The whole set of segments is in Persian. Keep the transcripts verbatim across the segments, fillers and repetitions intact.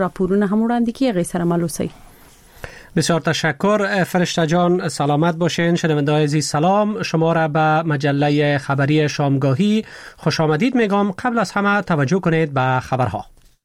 راپورونه هم وړاندې کیږي سره ملوسی. بسیار تشکر فرشته جان، سلامت باشین. شنونده‌های عزیز سلام، شما را به مجله خبری شامگاهی خوش آمدید میگم. قبل از همه توجه کنید به خبرها.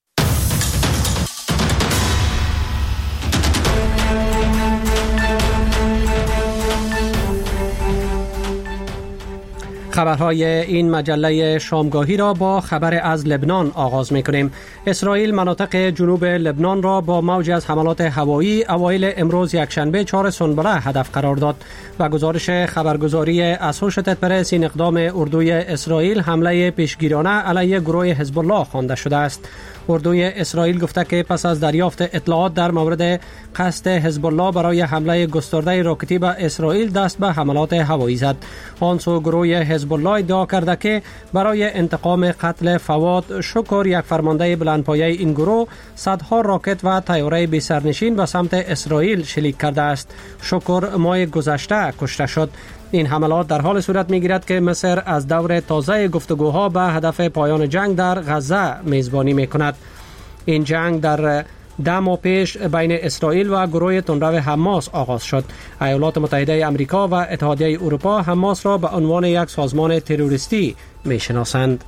خبرهای این مجله شامگاهی را با خبر از لبنان آغاز می‌کنیم. اسرائیل مناطق جنوب لبنان را با موجی از حملات هوایی اوایل امروز یکشنبه چهار سنبله هدف قرار داد و گزارش خبرگزاری اسوشیتد پرس این اقدام اردوی اسرائیل حمله پیشگیرانه علیه گروه حزب الله خوانده شده است. اردوی اسرائیل گفته که پس از دریافت اطلاعات در مورد قصد حزب الله برای حمله گسترده راکتی به اسرائیل دست به حملات هوایی زد. آن سو گروه حزب الله ادعا کرده که برای انتقام قتل فواد شکر، یک فرمانده بلندپایه این گروه، صدها راکت و طیاره بی سرنشین به سمت اسرائیل شلیک کرده است. شکر ماه گذشته کشته شد. این حملات در حال صورت می‌گیرد که مصر از دور تازه گفتگوها به هدف پایان جنگ در غزه میزبانی می‌کند. این جنگ در ده ماه پیش بین اسرائیل و گروه تندرو حماس آغاز شد. ایالات متحده آمریکا و اتحادیه اروپا حماس را به عنوان یک سازمان تروریستی می‌شناسند.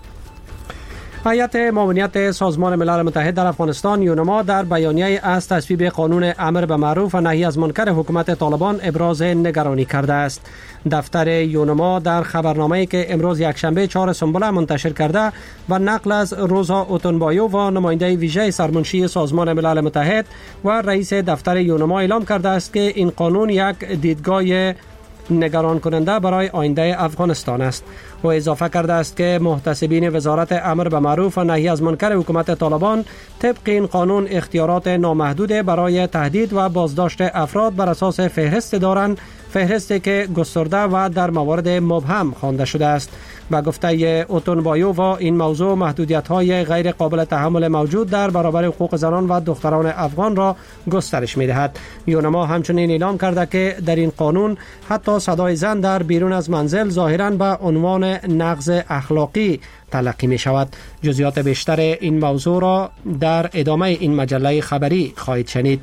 هیئت معاونیت سازمان ملل متحد در افغانستان یونما در بیانیه از تصویب قانون امر به معروف و نهی از منکر حکومت طالبان ابراز نگرانی کرده است. دفتر یونما در خبرنامه‌ای که امروز یکشنبه چهار سنبله منتشر کرده و نقل از روزا اوتونبایو و نماینده ویژه سرمنشی سازمان ملل متحد و رئیس دفتر یونما اعلام کرده است که این قانون یک دیدگاه نگران کننده برای آینده افغانستان است. و اضافه کرده است که محتسبین وزارت امر به معروف و نهی از منکر حکومت طالبان طبق این قانون اختیارات نامحدود برای تهدید و بازداشت افراد بر اساس فهرست دارند، فهرستی که گسترده و در موارد مبهم خوانده شده است. با گفته اوتونبایو و این موضوع محدودیت‌های غیر قابل تحمل موجود در برابر حقوق زنان و دختران افغان را گسترش می‌دهد. یونما همچنین اعلام کرده که در این قانون حتی صدای زن در بیرون از منزل ظاهراً به عنوان نقض اخلاقی تلقی می شود. جزئیات بیشتر این موضوع را در ادامه این مجله خبری خواهید شنید.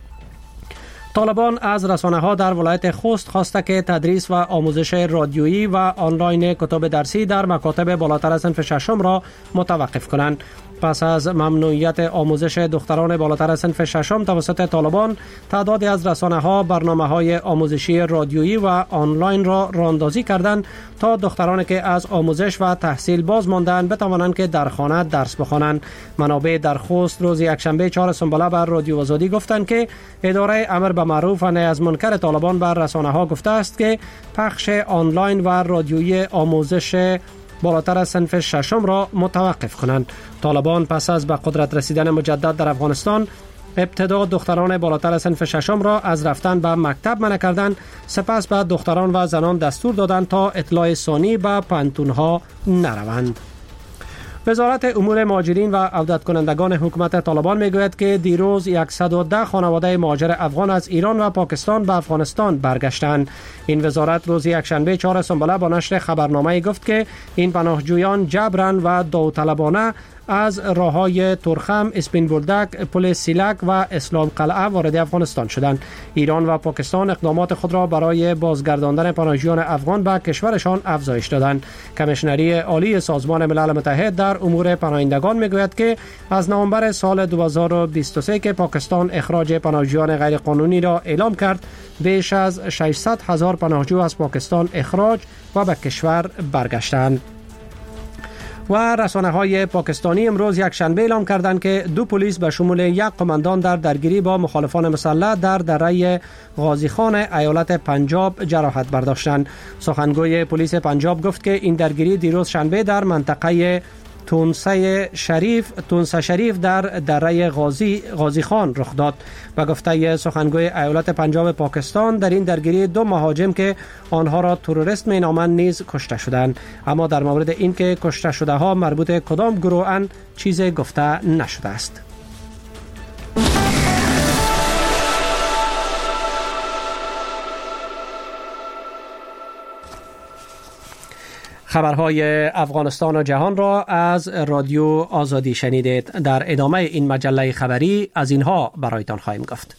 طالبان از رسانه‌ها در ولایت خوست خواسته که تدریس و آموزش رادیویی و آنلاین کتب درسی در مکاتب بالاتر از صنف ششم را متوقف کنند. پس از ممنوعیت آموزش دختران بالاتر از صنف ششم توسط طالبان، تعدادی از رسانه‌ها برنامه‌های آموزشی رادیویی و آنلاین را راهاندازی کردند تا دخترانی که از آموزش و تحصیل باز ماندند بتوانند که در خانه درس بخوانند. منابع در خوست روز یکشنبه چهار سنبله بر رادیو آزادی گفتند که اداره امر به معروف و نهی از منکر طالبان بر رسانه‌ها گفته است که پخش آنلاین و رادیویی آموزش بالاتر از صنف ششم را متوقف کنند. طالبان پس از به قدرت رسیدن مجدد در افغانستان ابتدا دختران بالاتر از صنف ششم را از رفتن به مکتب منع کردند، سپس به دختران و زنان دستور دادند تا اطلاع ثانی به پانتون‌ها نروند. وزارت امور مهاجرین و عودت کنندگان حکومت طالبان میگوید که دیروز صد و ده خانواده مهاجر افغان از ایران و پاکستان به افغانستان برگشتند. این وزارت روز یکشنبه چهار سنبله با نشر خبرنامه گفت که این پناهجویان جبران و داوطلبانه از راههای ترخم، اسپین بولدک، پل سیلک و اسلام قلعه وارد افغانستان شدند. ایران و پاکستان اقدامات خود را برای بازگرداندن پناهجویان افغان به کشورشان افزایش دادند. کمیشنری عالی سازمان ملل متحد در امور پناهندگان میگوید که از نوامبر سال دو هزار و بیست و سه که پاکستان اخراج پناهجویان غیرقانونی را اعلام کرد، بیش از ششصد هزار پناهجو از پاکستان اخراج و به کشور برگشتند. و رسانه‌های پاکستانی امروز یک شنبه اعلام کردند که دو پلیس به شمول یک قماندان در درگیری با مخالفان مسلح در دره غازی خان ایالت پنجاب جراحت برداشتند. سخنگوی پلیس پنجاب گفت که این درگیری دیروز شنبه در منطقه تونسه شریف تونسه شریف در دره غازی غازی خان رخ داد. و گفته سخنگوی ایالت پنجاب پاکستان در این درگیری دو مهاجم که آنها را تروریست مینامند نیز کشته شدند، اما در مورد اینکه کشته شده ها مربوط کدام گروه اند چیزی گفته نشده است. خبرهای افغانستان و جهان را از رادیو آزادی شنیدید. در ادامه این مجله خبری از اینها برایتان خواهیم گفت.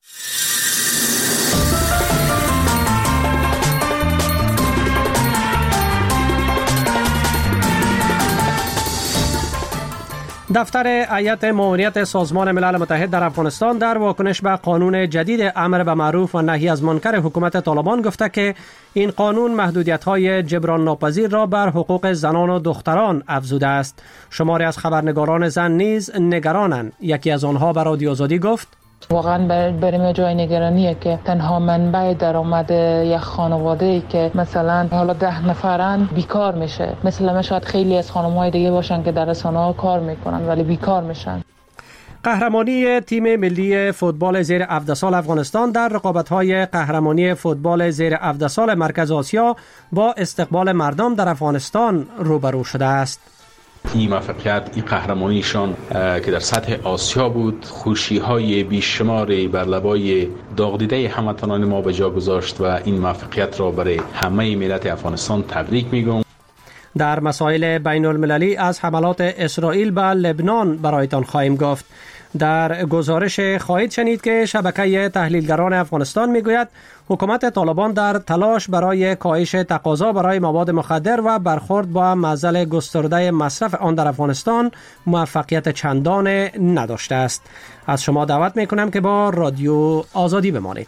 دفتر هیئت ماموریت سازمان ملل متحد در افغانستان در واکنش به قانون جدید امر به معروف و نهی از منکر حکومت طالبان گفته که این قانون محدودیت‌های جبران ناپذیر را بر حقوق زنان و دختران افزوده است. شماری از خبرنگاران زن نیز نگرانند. یکی از آنها به رادیو آزادی گفت: واقعا برای جای نگرانیه که تنها منبع درآمد یک خانواده‌ای که مثلا حالا ده نفرن بیکار میشه. مثلا شاید خیلی از خانم‌های دیگه باشن که در رسانه‌ها کار میکنن ولی بیکار میشن. قهرمانی تیم ملی فوتبال زیر هفده سال افغانستان در رقابت‌های قهرمانی فوتبال زیر هفده سال مرکز آسیا با استقبال مردم در افغانستان روبرو شده است. این موفقیت، این قهرمانیشان که در سطح آسیا بود، خوشی‌های بیشماری بر لبای داغ‌دیده هموطنان ما به جا گذاشت و این موفقیت را برای همه ملت افغانستان تبریک میگم. در مسائل بین المللی از حملات اسرائیل به لبنان برایتان خواهیم گفت. در گزارش خواهید شنید که شبکه تحلیلگران افغانستان میگوید حکومت طالبان در تلاش برای کاهش تقاضا برای مواد مخدر و برخورد با معضل گسترده مصرف آن در افغانستان موفقیت چندان نداشته است. از شما دعوت میکنم که با رادیو آزادی بمانید.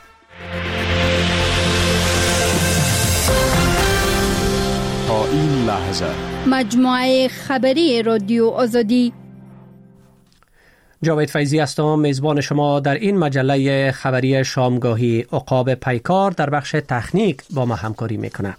تا این لحظه مجموعه خبری رادیو آزادی. جاوید فیضی هستم، میزبان شما در این مجله خبری شامگاهی. عقاب پیکار در بخش تکنیک با ما همکاری میکنه.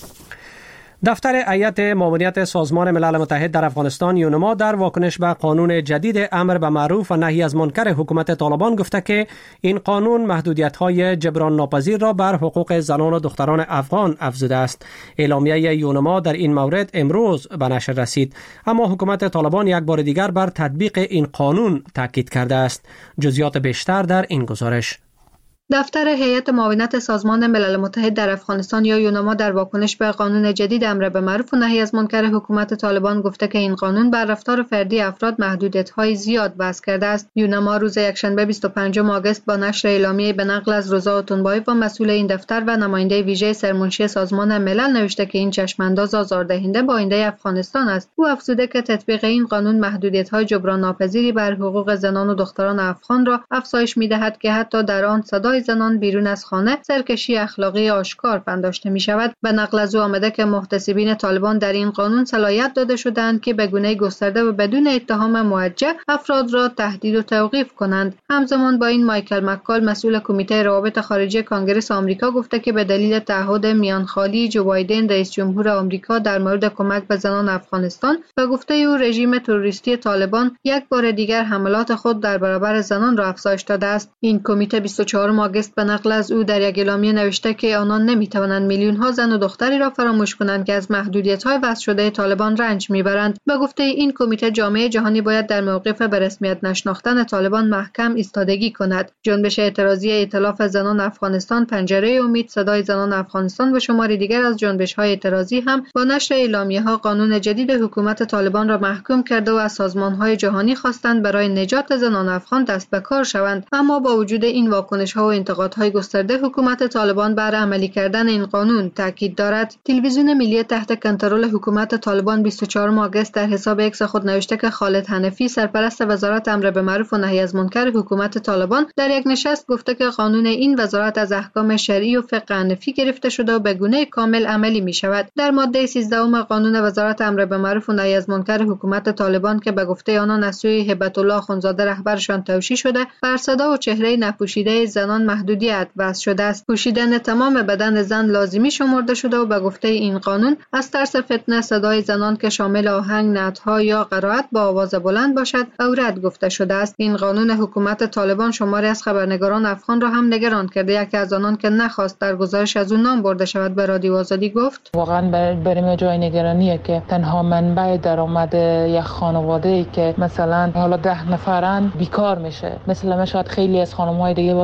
دفتر هیئت ماموریت سازمان ملل متحد در افغانستان یونما در واکنش به قانون جدید امر به معروف و نهی از منکر حکومت طالبان گفته که این قانون محدودیت‌های جبران ناپذیر را بر حقوق زنان و دختران افغان افزوده است. اعلامیه یونما در این مورد امروز به نشر رسید، اما حکومت طالبان یک بار دیگر بر تطبیق این قانون تاکید کرده است. جزئیات بیشتر در این گزارش. دفتر هیئت معاونت سازمان ملل متحد در افغانستان یا یونما در واکنش به قانون جدید امر به معروف و نهی از منکر حکومت طالبان گفته که این قانون بر رفتار فردی افراد محدودیت‌های زیاد وضع کرده است. یونما روز یکشنبه بیست و پنجم آگوست با نشر اعلامیه به نقل از رضا اتونبایف و مسئول این دفتر و نماینده ویژه سرمنشی سازمان ملل نوشته که این چشمانداز آزاردهنده با آینده افغانستان است. او افزوده که تطبیق این قانون محدودیت‌های جبران ناپذیری بر حقوق زنان و دختران افغان را افزایش می‌دهد که حتی در آن صدای زنان بیرون از خانه سرکشی اخلاقی آشکار پنداشته می شود. به نقل از او آمده که محتسبین طالبان در این قانون صلاحیت داده شدند که به گونه گسترده و بدون اتهام موجه افراد را تهدید و توقیف کنند. همزمان با این مایکل مکال مسئول کمیته روابط خارجی کانگرس آمریکا گفته که به دلیل تعهد میانخالی جو بایدن رئیس جمهور آمریکا در مورد کمک به زنان افغانستان و گفته او رژیم تروریستی طالبان یک بار دیگر حملات خود در برابر زنان را افزایش داده است. این کمیته بیست و چهارم آگوست به نقل از او در یک اعلامیه نوشته که آنان نمیتوانند میلیون ها زن و دختری را فراموش کنند که از محدودیت‌های وضع شده طالبان رنج میبرند. به گفته این کمیته جامعه جهانی باید در موقف به رسمیت نشناختن طالبان محکم ایستادگی کند. جنبش اعتراضی ائتلاف زنان افغانستان، پنجره امید، صدای زنان افغانستان و شماری دیگر از جنبش‌های اعتراضی هم با نشر اعلامیه‌ها قانون جدید حکومت طالبان را محکوم کرده و از سازمان‌های جهانی خواستند برای نجات زنان افغان دست به کار شوند. اما با وجود این واکنش‌ها و انتقادهای گسترده، حکومت طالبان بر عملی کردن این قانون تاکید دارد. تلویزیون ملی تحت کنترل حکومت طالبان بیست و چهارم آگوست در حساب ایکس خود نوشته که خالد حنفی، سرپرست وزارت امر به معروف و نهی از منکر حکومت طالبان، در یک نشست گفته که قانون این وزارت از احکام شرعی و فقه حنفی گرفته شده و به گونه کامل عملی می شود. در ماده سیزده قانون وزارت امر به معروف و نهی از منکر حکومت طالبان که به گفته آنان از سوی هبت الله اخوندزاده رهبرشان توشیح شده، بر صدا و چهره نپوشیده زنان محدودیت وضع شده است. پوشیدن تمام بدن زن لازمی شمرده شده و به گفته این قانون از ترس فتنه صدای زنان که شامل آهنگ، نعت‌ها یا قرائت با آواز بلند باشد عورت گفته شده است. این قانون حکومت طالبان شماری از خبرنگاران افغان را هم نگران کرده. یکی از آنان که نخواست در گزارش از اون نام برده شود به رادیو آزادی گفت: واقعا برای جای نگرانیه که تنها منبع درآمد یک خانواده‌ای که مثلا حالا ده نفرن بیکار میشه. مثلا شاید خیلی از خانم‌های دیگه باشن که در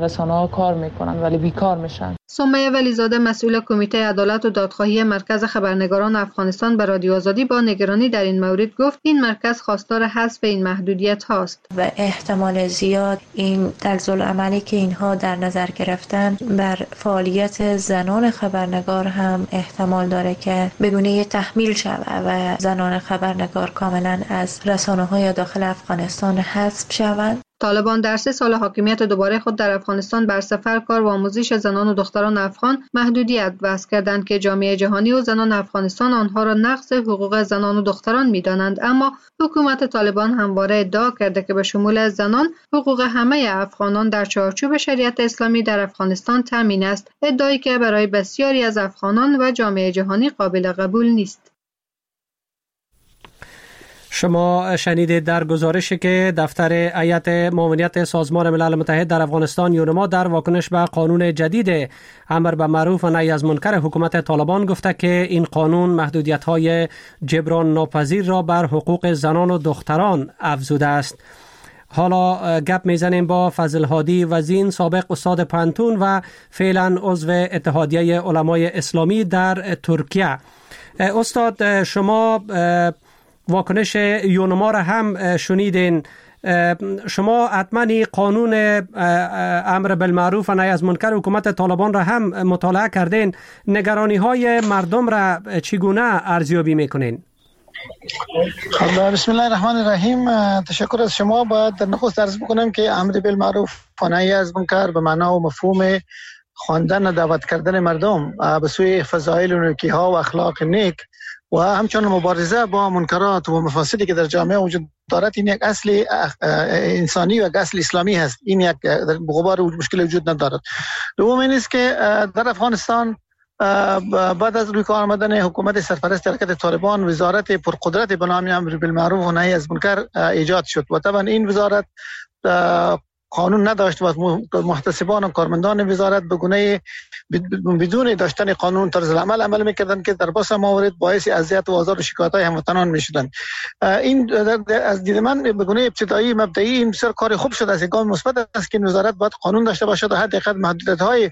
رسانه‌ها کار میکنن ولی بیکار میشن. سمیه ولیزاده مسئول کمیته عدالت و دادخواهی مرکز خبرنگاران افغانستان به رادیو آزادی با نگرانی در این مورد گفت این مرکز خواستار حذف این محدودیت هاست و احتمال زیاد این طرزالعملی که اینها در نظر گرفتن بر فعالیت زنان خبرنگار هم احتمال داره که بگونه تحمیل شود و زنان خبرنگار کاملا از رسانه‌های داخل افغانستان حذف شوند. طالبان در سه سال حاکمیت دوباره خود در افغانستان بر سفر، کار و آموزش زنان و دختران افغان محدودیت وضع کردند که جامعه جهانی و زنان افغانستان آنها را نقض حقوق زنان و دختران می‌دانند، اما حکومت طالبان همواره ادعا کرده که به شمول زنان حقوق همه افغانان در چارچوب شریعت اسلامی در افغانستان تامین است، ادعایی که برای بسیاری از افغانان و جامعه جهانی قابل قبول نیست. شما شنیدید در گزارشی که دفتر هیئت معاونیت سازمان ملل متحد در افغانستان یونما در واکنش به قانون جدید امر به معروف و نهی از منکر حکومت طالبان گفته که این قانون محدودیت‌های جبران ناپذیر را بر حقوق زنان و دختران افزوده است. حالا گپ میزنیم با فضل هادی وزین، سابق استاد پانتون و فعلا عضو اتحادیه علمای اسلامی در ترکیه. استاد، شما واکنش یونما را هم شنیدین. شما حتما قانون امر بالمعروف و نهی از منکر حکومت طالبان را هم مطالعه کردین. نگرانی های مردم را چگونه ارزیابی میکنین؟ بسم الله الرحمن الرحیم. تشکر از شما. باید در نخست عرض بکنم که امر بالمعروف و نهی از منکر به معنا و مفهوم خواندن و دعوت کردن مردم به سوی فضایل و نیکی‌ها و اخلاق نیک و همچنین مبارزه با منکرات و مفاسدی که در جامعه وجود دارد، این یک اصل انسانی و یک اصل اسلامی هست. این یک غبار مشکل وجود ندارد. دوم این است که در افغانستان بعد از روی کار آمدن حکومت سرپرست حرکت طالبان وزارت پرقدرت به نام امر بالمعروف و نهی از منکر ایجاد شد و طبعا این وزارت قانون نداشت و محتسبان و کارمندان وزارت به گونه بدون داشتن قانون طرز العمل عمل میکردند که در بسیار موارد باعث اذیت و آزار و شکایت‌های هموطنان میشدند. این از دید من به گونه ابتدایی مبدئی این بسیار کار خوب شده است، گام مثبت است که وزارت باید قانون داشته باشد و حد اقل محدودیت‌های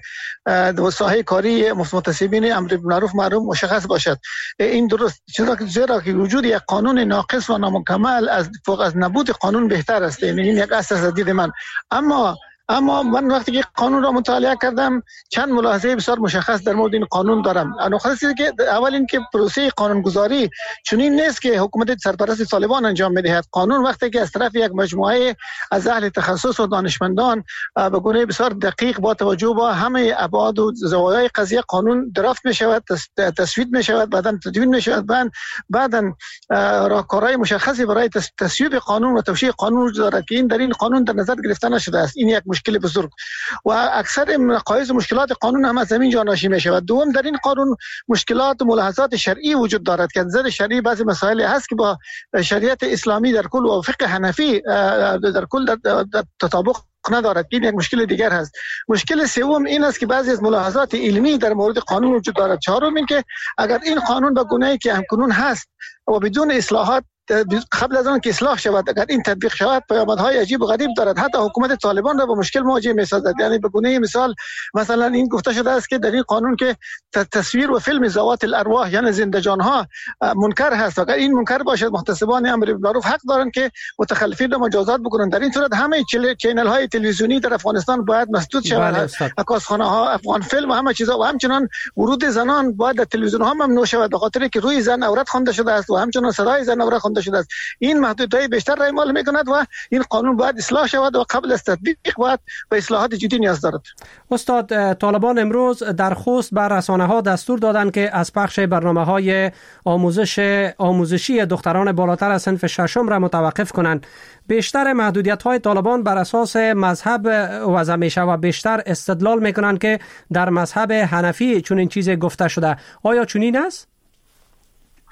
ساحه کاری محتسبین امر بالمعروف معروف مشخص باشد. این درست، چرا که وجود یک قانون ناقص و نامکمل از فوق از نبود قانون بهتر است. این یک اساس از دید من. اما اما من وقتی که قانون را مطالعه کردم چند ملاحظه بسیار مشخص در مورد این قانون دارم. نکته که اول این که پروسه قانونگذاری چنین نیست که حکومت سرپرست طالبان انجام می‌دهد. قانون وقتی که از طرف یک مجموعه از اهل تخصص و دانشمندان به گونه بسیار دقیق با توجه به همه ابعاد و زوایای قضیه قانون درافت می‌شود، تصویب می‌شود، بعداً تدوین می‌شود، بعد بعداً راهکارهای مشخصی برای تصویب قانون و توشیح قانون وجود دارد که این در این قانون در نظر گرفته نشده است. این یک مشکل بزرگ و اکثر نقایص و مشکلات قانون هم از همین جا ناشی می شود. دوم، در این قانون مشکلات و ملاحظات شرعی وجود دارد که نظر شرعی بعضی مسائل هست که با شریعت اسلامی در کل و فقه حنفی در کل در, در تطابق ندارد. این یک مشکل دیگر هست. مشکل سوم این است که بعضی از ملاحظات علمی در مورد قانون وجود دارد. چهارم این که اگر این قانون به گونه‌ای که همکنون هست و بدون اصلاحات قبل از آن که اصلاح شود اگر این تطبیق شود پیامدهای عجیب و غریب دارد. حتی حکومت طالبان را با مشکل مواجه می‌سازد. یعنی به گونه مثال مثلا این گفته شده است که در این قانون که تصویر و فیلم ذوات الارواح یعنی زنده جان‌ها منکر هست. اگر این منکر باشد محتسبان امر بالمعروف حق دارند که متخلفین را مجازات بکنند. در این صورت همه چینل‌های تلویزیونی در افغانستان باید مسدود شود. عکاسخانه‌ها، افغان فیلم و همه چیزا و همچنین ورود زنان باید در تلویزیون‌ها ممنوع شود به خاطر که روی زن عورت خوانده شده است و همچنین صدای زن عورت شده است. این محدودیت‌های بیشتر را اعمال می‌کند و این قانون باید اصلاح شود و قبل از تطبیق باید به اصلاحات جدی نیاز دارد. استاد، طالبان امروز در خوست بر رسانه‌ها دستور دادند که از پخش برنامه‌های آموزش آموزشی دختران بالاتر از صنف ششم را متوقف کنند. بیشتر محدودیت‌های طالبان بر اساس مذهب وضع میشه و بیشتر استدلال می‌کنند که در مذهب حنفی چنین چیزی گفته شده. آیا چنین است؟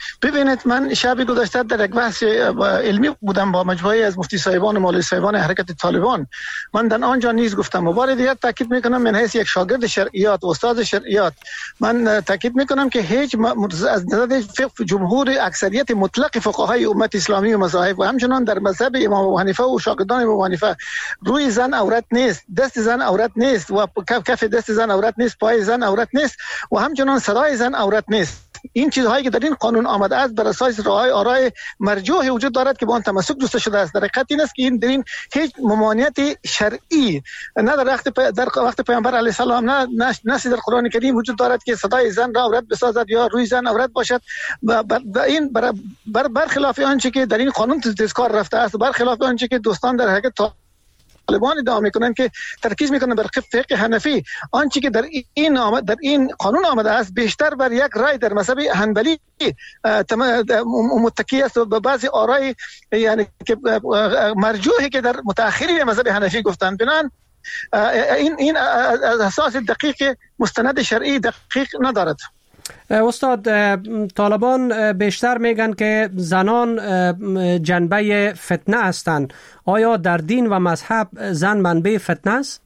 ببینید من شب گذشته در یک بحث علمی بودم با مجموعه از مفتی صاحبان و مولوی صاحبان حرکت طالبان. من در آنجا نیز گفتم و بار دیگر تاکید میکنم من حیث یک شاگرد شرعیات و استاد شرعیات من تاکید میکنم که هیچ از نظر فقه جمهور اکثریت مطلق فقهای امت اسلامی و مذاهب و همچنان در مذهب امام ابو حنیفه و شاگردان امام ابو حنیفه روی زن عورت نیست، دست زن عورت نیست و کف دست زن عورت نیست، پای زن عورت نیست و همچنان صدای زن عورت نیست. این چیزهایی که در این قانون آمده است بر اساس رأی آرای مرجوح وجود دارد که با آن تمسک دوسته شده است. در حقیقت این است که این در این هیچ ممانعت شرعی نه در وقت در وقت پیامبر علیه السلام نه نصی در قرآن کریم وجود دارد که صدای زن را عورت بسازد یا روی زن عورت باشد و این بر بر برخلاف آنچه که در این قانون تذکار رفته است، برخلاف آنچه که دوستان در حقیقت طالبان ادعا میکنن که ترکیز میکنن بر فقه حنفی، آنچه که در این آمد در این قانون آمده است بیشتر بر یک رای در مذهب حنبلی متکی است و به بعضی آرای یعنی که مرجوحی که در متأخرین مذهب حنفی گفتند. بنان این این از اساس دقیق مستند شرعی دقیق ندارد. استاد، طالبان بیشتر میگن که زنان جنبه فتنه هستند. آیا در دین و مذهب زن منبع فتنه است؟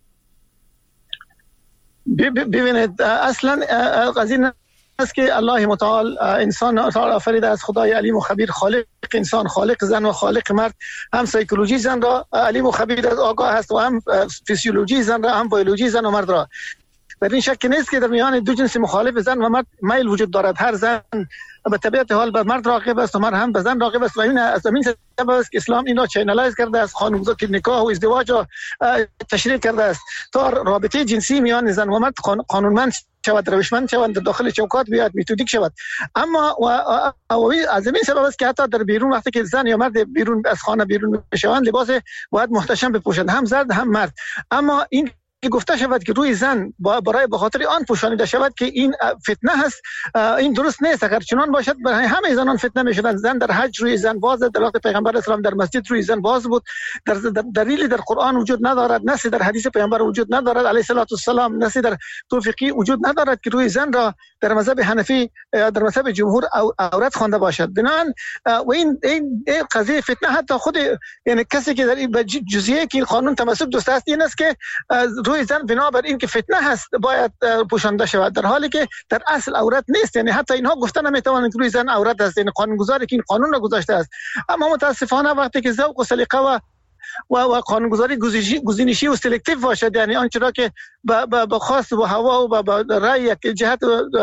ببینید اصلا از این است که الله متعال انسان آفریده از خدای علیم و خبیر، خالق انسان، خالق زن و خالق مرد. هم سایکولوژی زن را علیم و خبیر از آگاه است و هم فیزیولوژی زن را، هم بیولوژی زن و مرد را. در این شک نیست که در میان دو جنس مخالف زن و مرد میل وجود دارد. هر زن به طبیعت حال به مرد راغب است و مرد هم به زن راغب است و این از همین سبب است که اسلام این را چینلایز کرده است، قانونگذار که نکاح و ازدواج را تشریع کرده است تا رابطه جنسی میان زن و مرد قانونمند شود، روشمند شود، در داخل چوکات بیاد، متدیک شود. اما و از همین سبب است که حتی در بیرون وقتی که زن یا مرد بیرون از خانه بیرون بشوند لباس باید محتشم بپوشند، هم زن هم مرد. اما این که گفته شود که روی زن برای به خاطر آن پوشانیده شود که این فتنه هست، این درست نیست. اگر چنان باشد برای همه زنان فتنه میشدند. زن در حج روی زن باز، در وقت پیغمبر اسلام در مسجد روی زن باز بود. در دلیلی در قرآن وجود ندارد، نصی در حدیث پیغمبر وجود ندارد علیه السلام، نصی در توفیقی وجود ندارد که روی زن را در مذهب حنفی در مذهب جمهور عورت خوانده باشد. بنان و این این قضیه فتنه حتی خود یعنی کسی که در جزئیه که این قانون تمسک دوست است این است که روی زن بنابر این که فتنه هست باید پوشانده شود، در حالی که در اصل عورت نیست. یعنی حتی اینها گفتن نمیتوانند که روی زن عورت است، یعنی قانونگذاری که این قانون را گذاشته است. اما متاسفانه وقتی که ذوق و سلیقه و و و قانونگذاری گزینشی و سلکتیو باشد، یعنی آنچه را که به خواست و هوا و به رأی یک جهت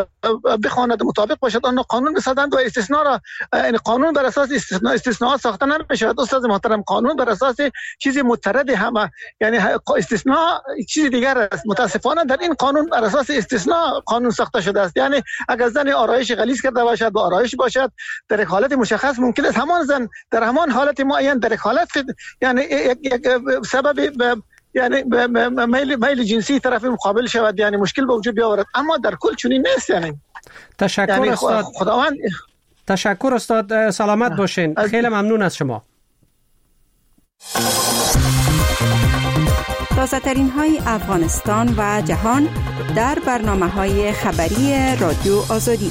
بخواند مطابق باشد آن قانون بسازند و استثناء را، یعنی قانون بر اساس استثناء استثناء ساخته نمی‌شود. استاد محترم، قانون بر اساس چیزی مترد همه، یعنی استثناء چیز دیگر است. متاسفانه در این قانون بر اساس استثناء قانون ساخته شده است. یعنی اگر زن آرایش غلیظ کرده باشد با آرایش باشد در یک حالت مشخص ممکن است همان زن در همان حالت معین در یک حالت یعنی یک, یک سبب یعنی میل میل جنسی طرف مقابل شود، یعنی مشکل به وجود بیاورد. اما در کل چنین نیست. یعنی تشکر یعنی استاد. خداوند تشکر استاد، سلامت باشین. خیلی ممنون از شما. تازه ترین های افغانستان و جهان در برنامه های خبری رادیو آزادی.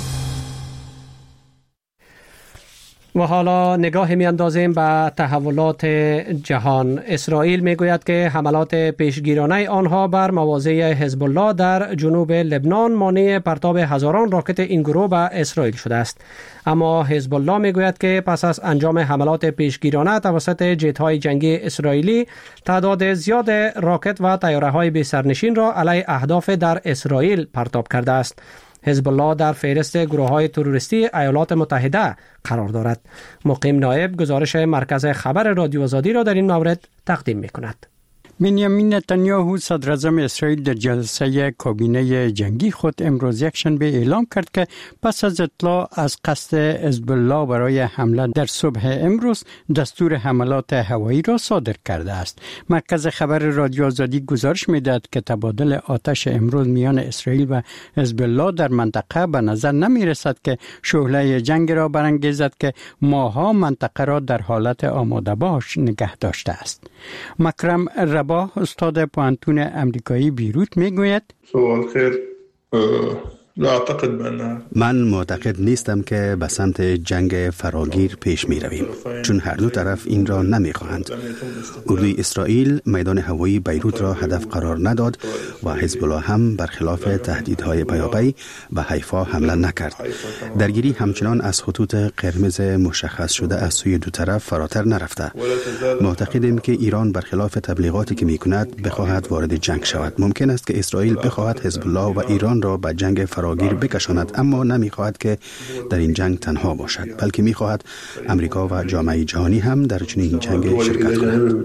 و حالا نگاه می اندازیم به تحولات جهان. اسرائیل می گوید که حملات پیشگیرانه آنها بر مواضع حزب الله در جنوب لبنان مانع پرتاب هزاران راکت این گروه به اسرائیل شده است. اما حزب الله می گوید که پس از انجام حملات پیشگیرانه توسط جت‌های جنگی اسرائیلی تعداد زیاد راکت و طیاره‌های بی سرنشین را علیه اهداف در اسرائیل پرتاب کرده است. حزب الله در فهرست گروه‌های تروریستی ایالات متحده قرار دارد. مقیم نایب گزارش مرکز خبر رادیو آزادی را در این مورد تقدیم می‌کند. بنیامین نتانیاهو صدراعظم اسرائیل در جلسه کابینه جنگی خود امروز یکشنبه اعلام کرد که پس از اطلاع از قصد حزب الله برای حمله در صبح امروز دستور حملات هوایی را صادر کرده است. مرکز خبر رادیو آزادی گزارش می‌دهد که تبادل آتش امروز میان اسرائیل و حزب الله در منطقه به نظر نمی‌رسد که شعله جنگ را برانگیزد که ماها منطقه را در حالت آماده باش نگه داشته است. مکرم رباه استاد پوهنتون امریکایی بیروت میگوید سوال خیر، من معتقد نیستم که به سمت جنگ فراگیر پیش می رویم، چون هر دو طرف این را نمی خواهند. اردوی اسرائیل میدان هوایی بیروت را هدف قرار نداد و حزب الله هم برخلاف تهدیدهای پیاپی به حیفا حمله نکرد. درگیری همچنان از خطوط قرمز مشخص شده از سوی دو طرف فراتر نرفته. معتقدیم که ایران برخلاف تبلیغاتی که می کند بخواهد وارد جنگ شود. ممکن است که اسرائیل بخواهد حزب الله و ایران را به جنگ فراگیر بکشاند، اما نمیخواهد که در این جنگ تنها باشد، بلکه میخواهد امریکا و جامعه جهانی هم در چنین جنگ شرکت کنند.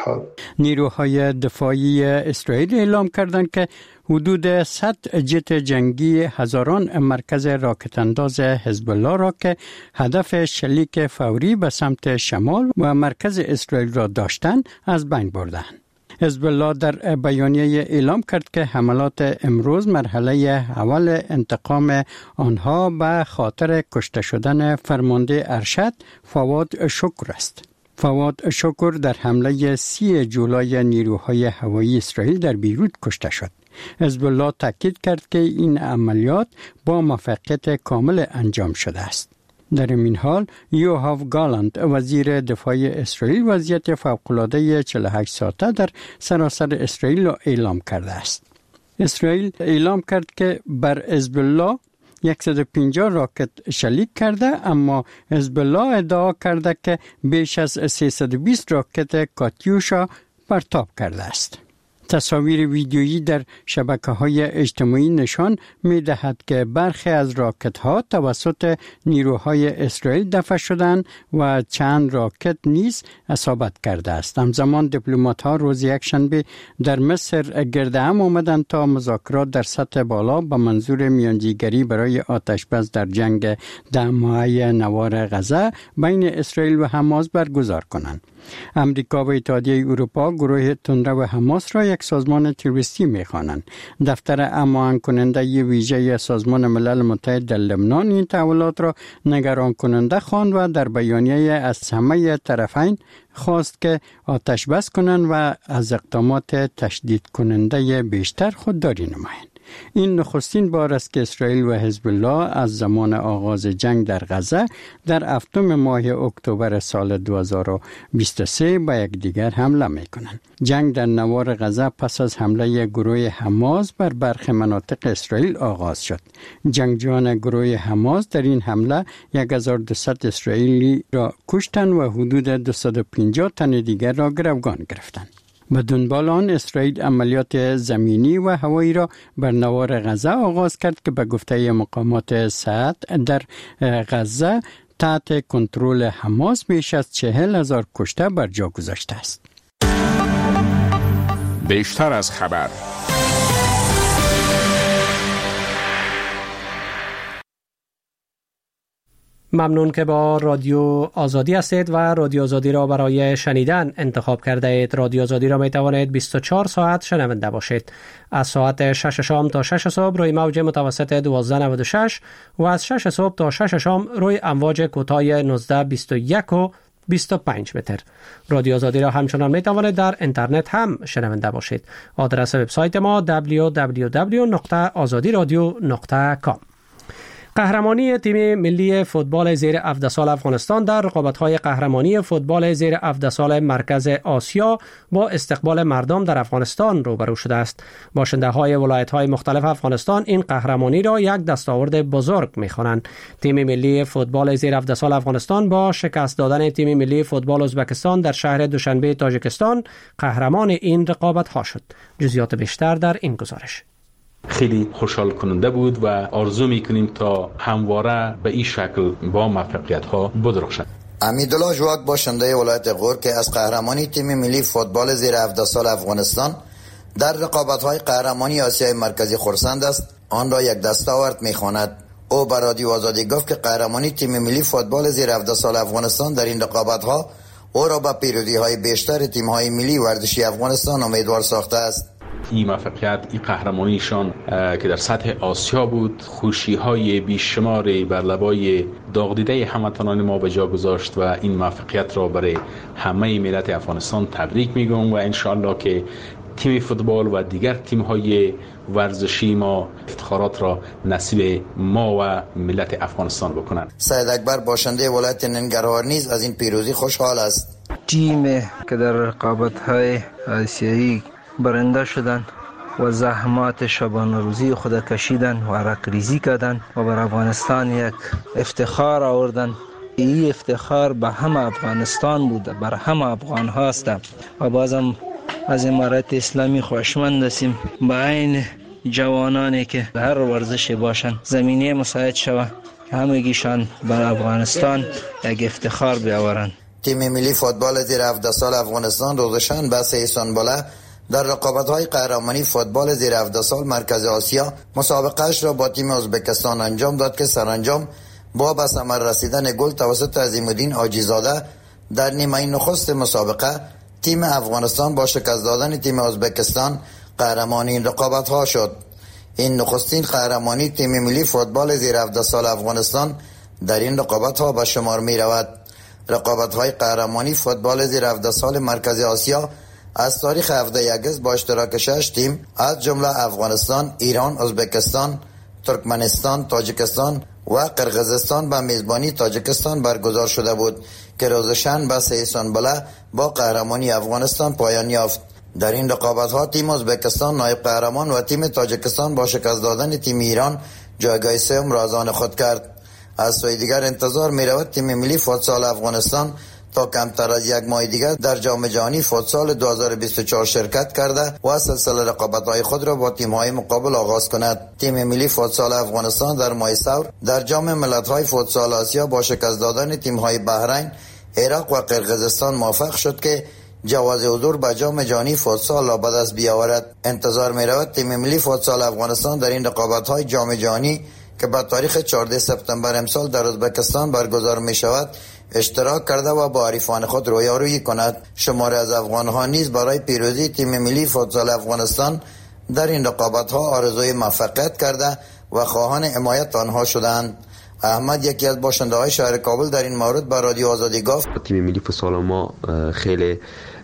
نیروهای دفاعی اسرائیل اعلام کردند که حدود صد جت جنگی هزاران مرکز راکت انداز حزب الله را که هدف شلیک فوری به سمت شمال و مرکز اسرائیل را داشتند از بین بردند. حزب الله در بیانیه اعلام کرد که حملات امروز مرحله اول انتقام آنها به خاطر کشته شدن فرمانده ارشد فواد شکر است. فواد شکر در حمله سی جولای نیروهای هوایی اسرائیل در بیروت کشته شد. حزب الله تاکید کرد که این عملیات با موفقیت کامل انجام شده است. در این حال یوآف گالانت وزیر دفاع اسرائیل وضعیت فوق‌العاده چهل و هشت ساعته در سراسر اسرائیل را اعلام کرده است. اسرائیل اعلام کرد که بر حزب الله صد و پنجاه راکت شلیک کرده، اما حزب الله ادعا کرده که بیش از سیصد و بیست راکت کاتیوشا پرتاب کرده است. تصاویر ویدیویی در شبکه‌های اجتماعی نشان می‌دهد که برخی از راکت‌ها توسط نیروهای اسرائیل دفع شدند و چند راکت نیز اصابت کرده است. همزمان دیپلمات‌ها روز یکشنبه در مصر گرد هم آمدند تا مذاکرات در سطح بالا به منظور میانجیگری برای آتش‌بس در جنگ ده ماهه نوار غزه بین اسرائیل و حماس برگزار کنند. امریکا و اتحادیه اروپا گروه تندرو حماس را یک سازمان تروریستی می‌خوانند. دفتر هماهنگ کننده ویژه سازمان ملل متحد در لبنان این تحولات را نگران کننده خواند و در بیانیه از همه طرفین خواست که آتش بس کنند و از اقدامات تشدید کننده بیشتر خودداری نمایند. این نخستین بار است که اسرائیل و حزب الله از زمان آغاز جنگ در غزه در هفتم ماه اکتبر سال دو هزار و بیست و سه به یکدیگر حمله می‌کنند. جنگ در نوار غزه پس از حمله گروه حماس بر برخی مناطق اسرائیل آغاز شد. جنگجویان گروه حماس در این حمله هزار و دویست اسرائیلی را کشتند و حدود دویست و پنجاه تن دیگر را گروگان گرفتند. به دنبال آن اسرائیل عملیات زمینی و هوایی را بر نوار غزه آغاز کرد که به گفته مقامات صحت در غزه تحت کنترل حماس بیش از چهل هزار کشته بر جا گذاشته است. بیشتر از خبر. ممنون که با رادیو آزادی هستید و رادیو آزادی را برای شنیدن انتخاب کرده اید. رادیو آزادی را می توانید بیست و چهار ساعت شنونده باشید. از ساعت شش شام تا شش صبح روی موج متوسط دوازده نود و شش و از شش صبح تا شش شام روی امواج کوتاه نوزده بیست و یک و بیست و پنج متر. رادیو آزادی را همچنان می توانید در اینترنت هم شنونده باشید. آدرس وبسایت ما دبلیو دبلیو دبلیو دات آزادی رادیو دات کام. قهرمانی تیم ملی فوتبال زیر هفده سال افغانستان در رقابت‌های قهرمانی فوتبال زیر هفده سال مرکز آسیا با استقبال مردم در افغانستان روبرو شده است. باشنده‌های ولایت‌های مختلف افغانستان این قهرمانی را یک دستاورد بزرگ می‌خوانند. تیم ملی فوتبال زیر هفده سال افغانستان با شکست دادن تیم ملی فوتبال ازبکستان در شهر دوشنبه تاجیکستان قهرمان این رقابت‌ها شد. جزئیات بیشتر در این گزارش. خیلی خوشحال کننده بود و آرزو میکنیم تا همواره به این شکل با موفقیت ها بدرخشند. امیدالله جواد باشنده ولایت غور که از قهرمانی تیم ملی فوتبال زیر هفده سال افغانستان در رقابت های قهرمانی آسیای مرکزی خرسند است، آن را یک دستاورد میخواند. او به رادیو آزادی گفت که قهرمانی تیم ملی فوتبال زیر هفده سال افغانستان در این رقابت ها او را به پیروزی های بیشتر تیم های ملی ورزشی افغانستان امیدوار ساخته است. این موفقیت، این قهرمانیشان که در سطح آسیا بود، خوشی های بیشماری بر لبای داغ دیده هموطنان ما به جا گذاشت و این موفقیت را برای همه ملت افغانستان تبریک میگم و انشالله که تیم فوتبال و دیگر تیم‌های ورزشی ما افتخارات را نصیب ما و ملت افغانستان بکنند. سید اکبر باشنده ولایت ننگرهار نیز از این پیروزی خوشحال است. تیم که در رقابت‌های آسیایی برنده شدند و زحمات شبانه روزی خود کشیدن و عرق ریزی کردن و بر افغانستان یک افتخار آوردن. این افتخار به همه افغانستان بوده، بر همه افغان هاست و بازم از امارت اسلامی خوشمند هستیم به عین جوانانی که هر ورزشی باشن زمینه مساعد شود که همگیشان بر افغانستان یک افتخار بیاورند. تیم ملی فوتبال زیر هفده سال افغانستان روزشان بس ایسانبوله در رقابت‌های قهرمانی فوتبال زیر هفده سال مرکز آسیا مسابقه‌اش را با تیم ازبکستان انجام داد که سرانجام با به ثمر رسیدن گل توسط عظیم‌الدین حاجی‌زاده در نیمه نخست مسابقه تیم افغانستان با شکست دادن تیم ازبکستان قهرمان این رقابت‌ها شد. این نخستین قهرمانی تیم ملی فوتبال زیر هفده سال افغانستان در این رقابت‌ها به شمار می‌رود. رقابت‌های قهرمانی فوتبال زیر هفده سال مرکز آسیا از تاریخ هفده اگست با اشتراک شش تیم از جمله افغانستان، ایران، ازبکستان، ترکمنستان، تاجیکستان و قرقیزستان به میزبانی تاجیکستان برگزار شده بود که روز شنبه سه سنبله با قهرمانی افغانستان پایان یافت. در این رقابت‌ها تیم ازبکستان نایب قهرمان و تیم تاجیکستان با شکست دادن تیم ایران جایگاه سوم را از آن خود کرد. از سوی دیگر انتظار می‌رود تیم ملی فوتسال افغانستان تا کمتر از یک ماه دیگر در جام جهانی فوتسال دو هزار و بیست و چهار شرکت کرده و سلسله رقابت‌های خود را با تیم‌های مقابل آغاز کند. تیم ملی فوتسال افغانستان در ماه سور در جام ملت‌های فوتسال آسیا با شکست دادن تیم‌های بحرین، عراق و قرقیزستان موفق شد که جواز حضور به جام جهانی فوتسال را به دست بیاورد. انتظار می‌رود تیم ملی فوتسال افغانستان در این رقابت‌های جام جهانی که با تاریخ چهاردهم سپتامبر امسال در ازبکستان برگزار می‌شود اشتراک کرده و با حریفان خود رویارویی کند. شماری از افغان‌ها نیز برای پیروزی تیم ملی فوتسال افغانستان در این رقابت‌ها آرزوی موفقیت کرده و خواهان حمایت آنها شدند. احمد یکی از باشنده‌های شهر کابل در این مورد با رادیو آزادی گفت تیم ملی فوتسال ما خیلی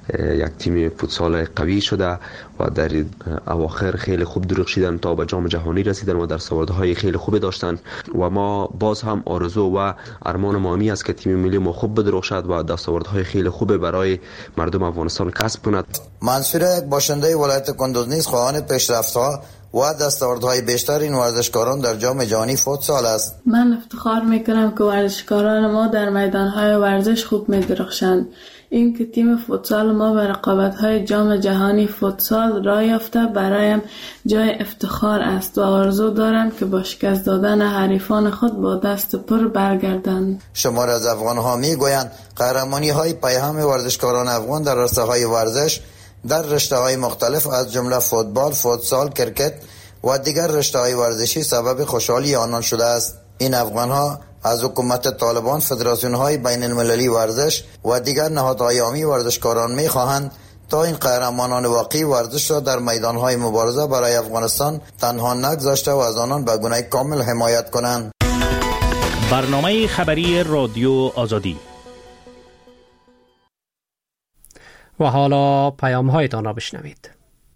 یک تیم فوتسال قوی شده و در اواخر خیلی خوب درخشیدن تا به جام جهانی رسیدن و دستاوردهای خیلی خوبی داشتن و ما باز هم آرزو و ارمان ما می است که تیم ملی ما خوب بدرخشد و دستاوردهای خیلی خوب برای مردم افغانستان کسب کند. منصور یک باشنده ولایت کندوز نیز خواهان پیشرفت‌ها و دستاوردهای بیشتر این ورزشکاران در جام جهانی فوتسال است. من افتخار میکنم که ورزشکاران ما در میدانهای ورزش خوب می‌درخشند. این که تیم فوتسال ما به رقابت‌های جام جهانی فوتسال راه یافته برایم جای افتخار است و آرزو دارم که با شکست دادن حریفان خود با دست پر برگردند. شمار از افغان‌ها میگویند قهرمانی‌های پیهم ورزشکاران افغان در عرصه‌های ورزش در رشته‌های مختلف از جمله فوتبال، فوتسال، کرکت و دیگر رشته‌های ورزشی سبب خوشحالی آنان شده است. این افغان‌ها از حکومت طالبان، فدراسیون‌های بین المللی ورزش و دیگر نهادهای عامی ورزشکاران می‌خواهند تا این قهرمانان واقعی ورزش را در میدان‌های مبارزه برای افغانستان تنها نگذاشته و از آنان به گونه کامل حمایت کنند. برنامه خبری رادیو آزادی. و حالا پیام‌هایتان را بشنوید.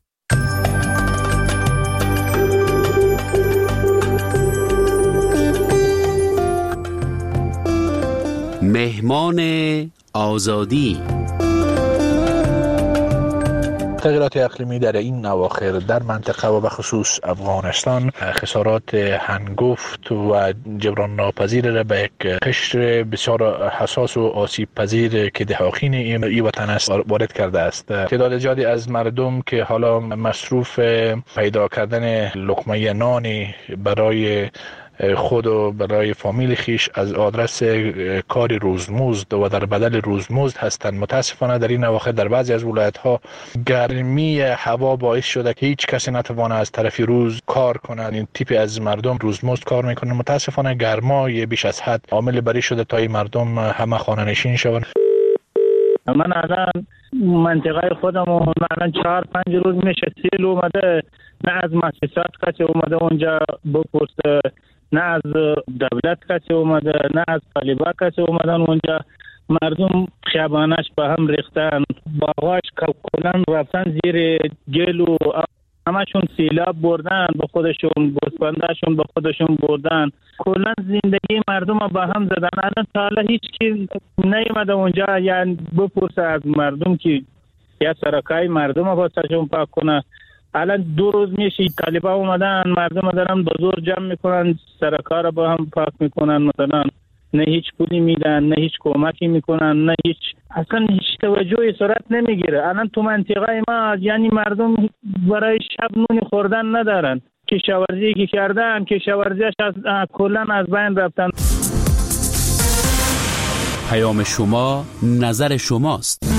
مهمان آزادی. تغییرات اقلیمی در این اواخر در منطقه و به خصوص افغانستان خسارات هنگفت و جبران ناپذیر را به یک قشر بسیار حساس و آسیب پذیر که دهاقین این وطن است وارد کرده است. تعداد زیادی از مردم که حالا مصروف پیدا کردن لقمه نانی برای خود و برای فامیل خیش از آدرس کار روزمزد و در بدل روزمزد هستند. متاسفانه در این اواخر در بعضی از ولایت‌ها گرمی هوا باعث شده که هیچ کسی نتوانه از طرف روز کار کند. این تیپی از مردم روزمزد کار میکنند. متاسفانه گرمای بیش از حد عامل بری شده تا این مردم همه خانه نشین شوند. من الان منطقه خودم الان چهار پنج روز میشه سیل اومده، نه از مؤسسات کسی اومده اونجا بپرسه، نه از دولت کسی اومده، نه از طالبا کسی اومدن اونجا. مردم خیابانش به هم ریختن، باغاش کلن رفتن زیر گل و همشون سیلاب بردن به خودشون، گوسفنداشون به خودشون بردن، کلا زندگی مردم با هم زدن. الان تا حالا هیچ کی نیومده اونجا یعنی بپرسه از مردم که یا سرکای مردم رو واسهشون پاک کنه. الان دو روز میشه طالبا اومدن مردم دارن به زور جمع میکنن، سرکا رو با هم پاک میکنن، مثلا نه هیچ پولی میدن، نه هیچ کمکی میکنن، نه هیچ، اصلا هیچ توجهی صورت نمیگیره. الان تو منطقه ما یعنی مردم برای شب نون خوردن ندارن، کشاورزی که کردن کشاورزیش از کلا از بین رفتن. پیام شما نظر شماست.